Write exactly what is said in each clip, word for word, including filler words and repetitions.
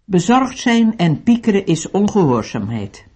Bezorgd zijn en piekeren is ongehoorzaamheid.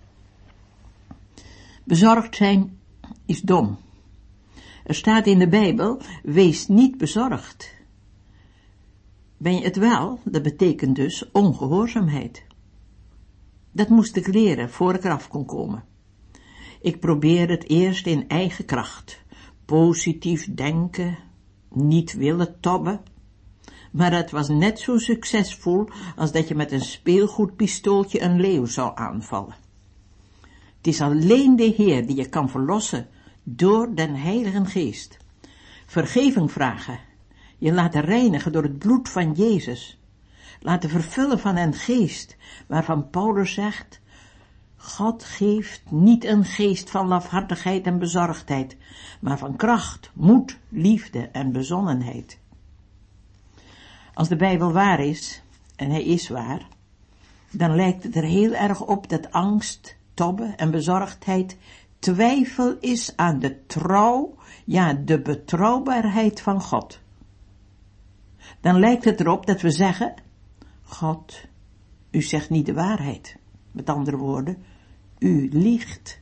Bezorgd zijn is dom. Er staat in de Bijbel, wees niet bezorgd. Ben je het wel, dat betekent dus ongehoorzaamheid. Dat moest ik leren, voor ik eraf kon komen. Ik probeerde het eerst in eigen kracht. Positief denken, niet willen tobben. Maar het was net zo succesvol als dat je met een speelgoedpistooltje een leeuw zou aanvallen. Het is alleen de Heer die je kan verlossen door den Heilige Geest. Vergeving vragen, je laten reinigen door het bloed van Jezus. Laten vervullen van een geest, waarvan Paulus zegt, God geeft niet een geest van lafhartigheid en bezorgdheid, maar van kracht, moed, liefde en bezonnenheid. Als de Bijbel waar is, en hij is waar, dan lijkt het er heel erg op dat angst, tobben en bezorgdheid twijfel is aan de trouw, ja, de betrouwbaarheid van God. Dan lijkt het erop dat we zeggen, God, u zegt niet de waarheid. Met andere woorden, u liegt.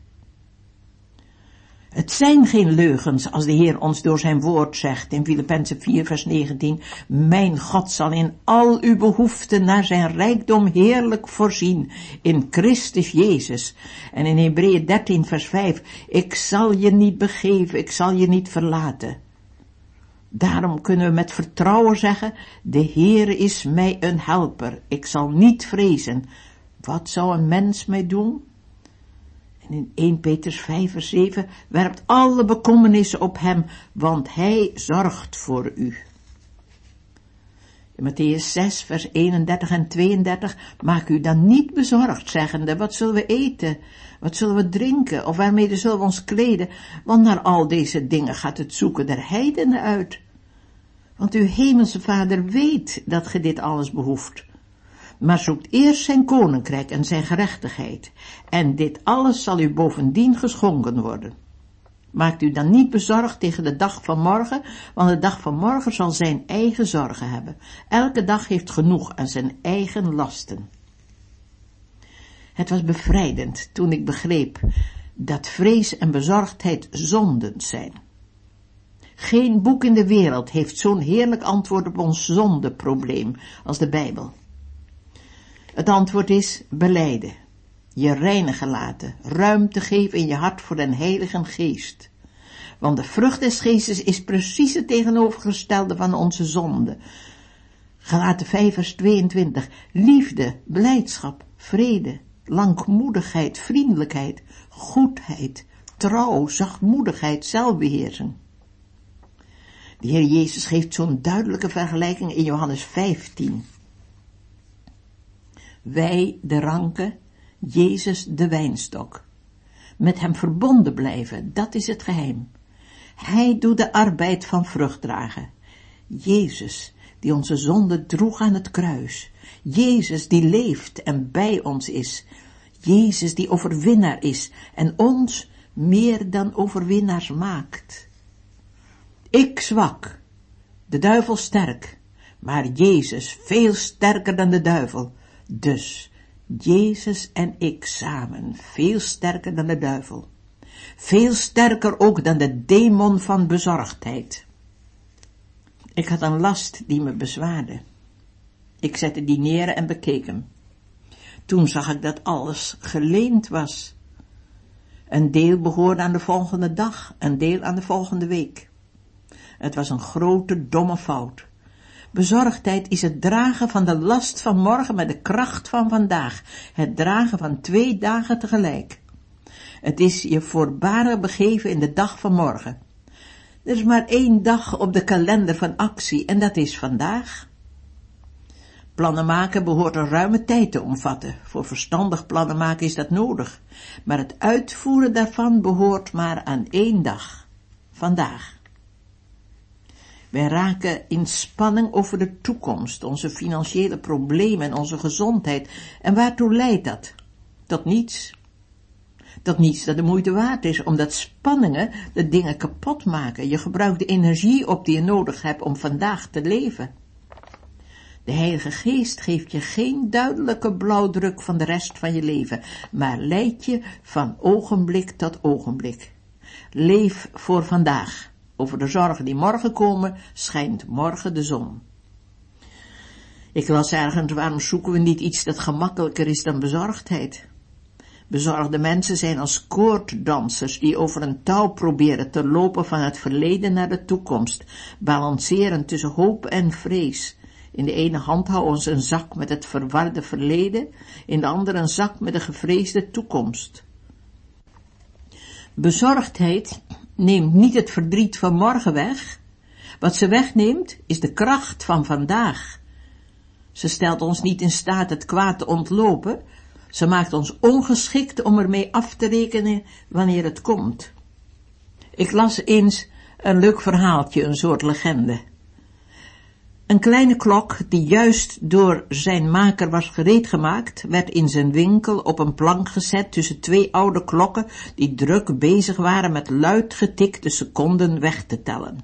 Het zijn geen leugens als de Heer ons door zijn woord zegt in Filippenzen vier vers negentien, mijn God zal in al uw behoeften naar zijn rijkdom heerlijk voorzien in Christus Jezus. En in Hebreeën dertien vers vijf, ik zal je niet begeven, ik zal je niet verlaten. Daarom kunnen we met vertrouwen zeggen, de Heer is mij een helper, ik zal niet vrezen. Wat zou een mens mij doen? En in eerste Petrus vijf vers zeven, werpt alle bekommernissen op hem, want hij zorgt voor u. In Mattheüs zes vers eenendertig en tweeëndertig, maak u dan niet bezorgd, zeggende, wat zullen we eten, wat zullen we drinken, of waarmee zullen we ons kleden, want naar al deze dingen gaat het zoeken der heidenen uit. Want uw hemelse Vader weet dat ge dit alles behoeft. Maar zoekt eerst zijn koninkrijk en zijn gerechtigheid, en dit alles zal u bovendien geschonken worden. Maakt u dan niet bezorgd tegen de dag van morgen, want de dag van morgen zal zijn eigen zorgen hebben. Elke dag heeft genoeg aan zijn eigen lasten. Het was bevrijdend toen ik begreep dat vrees en bezorgdheid zonden zijn. Geen boek in de wereld heeft zo'n heerlijk antwoord op ons zondeprobleem als de Bijbel. Het antwoord is belijden, je reinigen laten, ruimte geven in je hart voor den Heilige Geest. Want de vrucht des Geestes is precies het tegenovergestelde van onze zonde. Galaten vijf vers tweeëntwintig, liefde, blijdschap, vrede, langmoedigheid, vriendelijkheid, goedheid, trouw, zachtmoedigheid, zelfbeheersing. De Heer Jezus geeft zo'n duidelijke vergelijking in Johannes vijftien. Wij de ranken, Jezus de wijnstok. Met hem verbonden blijven, dat is het geheim. Hij doet de arbeid van vrucht dragen. Jezus, die onze zonde droeg aan het kruis. Jezus, die leeft en bij ons is. Jezus, die overwinnaar is en ons meer dan overwinnaars maakt. Ik zwak, de duivel sterk, maar Jezus veel sterker dan de duivel. Dus, Jezus en ik samen, veel sterker dan de duivel. Veel sterker ook dan de demon van bezorgdheid. Ik had een last die me bezwaarde. Ik zette die neer en bekeek hem. Toen zag ik dat alles geleend was. Een deel behoorde aan de volgende dag, een deel aan de volgende week. Het was een grote, domme fout. Bezorgdheid is het dragen van de last van morgen met de kracht van vandaag. Het dragen van twee dagen tegelijk. Het is je voorbarig begeven in de dag van morgen. Er is maar één dag op de kalender van actie en dat is vandaag. Plannen maken behoort een ruime tijd te omvatten. Voor verstandig plannen maken is dat nodig. Maar het uitvoeren daarvan behoort maar aan één dag. Vandaag. Wij raken in spanning over de toekomst, onze financiële problemen en onze gezondheid. En waartoe leidt dat? Tot niets. Tot niets dat de moeite waard is, omdat spanningen de dingen kapot maken. Je gebruikt de energie op die je nodig hebt om vandaag te leven. De Heilige Geest geeft je geen duidelijke blauwdruk van de rest van je leven, maar leidt je van ogenblik tot ogenblik. Leef voor vandaag. Over de zorgen die morgen komen, schijnt morgen de zon. Ik las ergens, waarom zoeken we niet iets dat gemakkelijker is dan bezorgdheid? Bezorgde mensen zijn als koorddansers die over een touw proberen te lopen van het verleden naar de toekomst, balanceren tussen hoop en vrees. In de ene hand houden ze een zak met het verwarde verleden, in de andere een zak met de gevreesde toekomst. Bezorgdheid neemt niet het verdriet van morgen weg. Wat ze wegneemt is de kracht van vandaag. Ze stelt ons niet in staat het kwaad te ontlopen. Ze maakt ons ongeschikt om ermee af te rekenen wanneer het komt. Ik las eens een leuk verhaaltje, een soort legende. Een kleine klok, die juist door zijn maker was gereedgemaakt, werd in zijn winkel op een plank gezet tussen twee oude klokken die druk bezig waren met luid getikte seconden weg te tellen.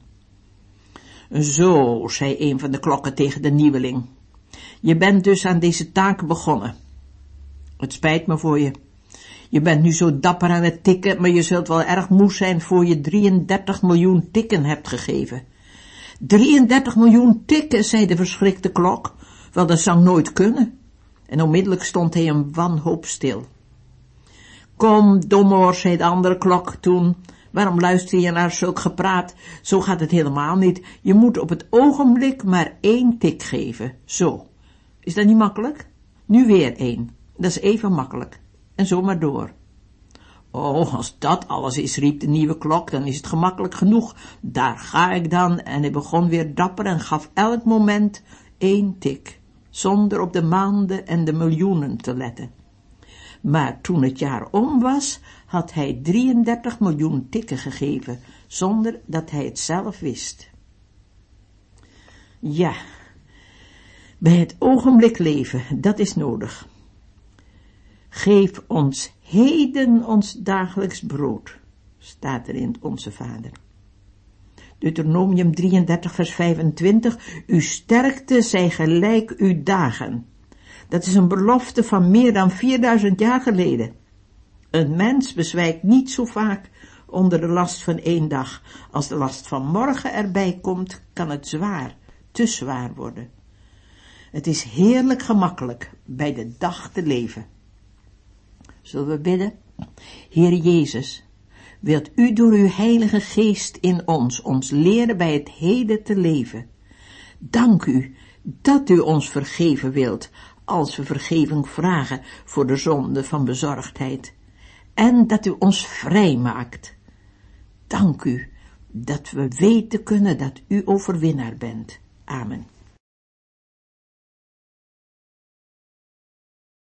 Zo, zei een van de klokken tegen de nieuweling. Je bent dus aan deze taak begonnen. Het spijt me voor je. Je bent nu zo dapper aan het tikken, maar je zult wel erg moe zijn voor je drieëndertig miljoen tikken hebt gegeven. drieëndertig miljoen tikken, zei de verschrikte klok. Wel, dat zou nooit kunnen. En onmiddellijk stond hij een wanhoop stil. Kom, domoor, zei de andere klok toen. Waarom luister je naar zulk gepraat? Zo gaat het helemaal niet. Je moet op het ogenblik maar één tik geven. Zo. Is dat niet makkelijk? Nu weer één. Dat is even makkelijk. En zo maar door. Oh, als dat alles is, riep de nieuwe klok, dan is het gemakkelijk genoeg. Daar ga ik dan. En hij begon weer dapper en gaf elk moment één tik, zonder op de maanden en de miljoenen te letten. Maar toen het jaar om was, had hij drieëndertig miljoen tikken gegeven, zonder dat hij het zelf wist. Ja, bij het ogenblik leven, dat is nodig. Geef ons heden ons dagelijks brood, staat er in Onze Vader. Deuteronomium drieëndertig vers vijfentwintig, uw sterkte zij gelijk uw dagen. Dat is een belofte van meer dan vierduizend jaar geleden. Een mens bezwijkt niet zo vaak onder de last van één dag. Als de last van morgen erbij komt, kan het zwaar, te zwaar worden. Het is heerlijk gemakkelijk bij de dag te leven. Zullen we bidden? Heer Jezus, wilt u door uw Heilige Geest in ons, ons leren bij het heden te leven. Dank u dat u ons vergeven wilt, als we vergeving vragen voor de zonde van bezorgdheid. En dat u ons vrij maakt. Dank u dat we weten kunnen dat u overwinnaar bent. Amen.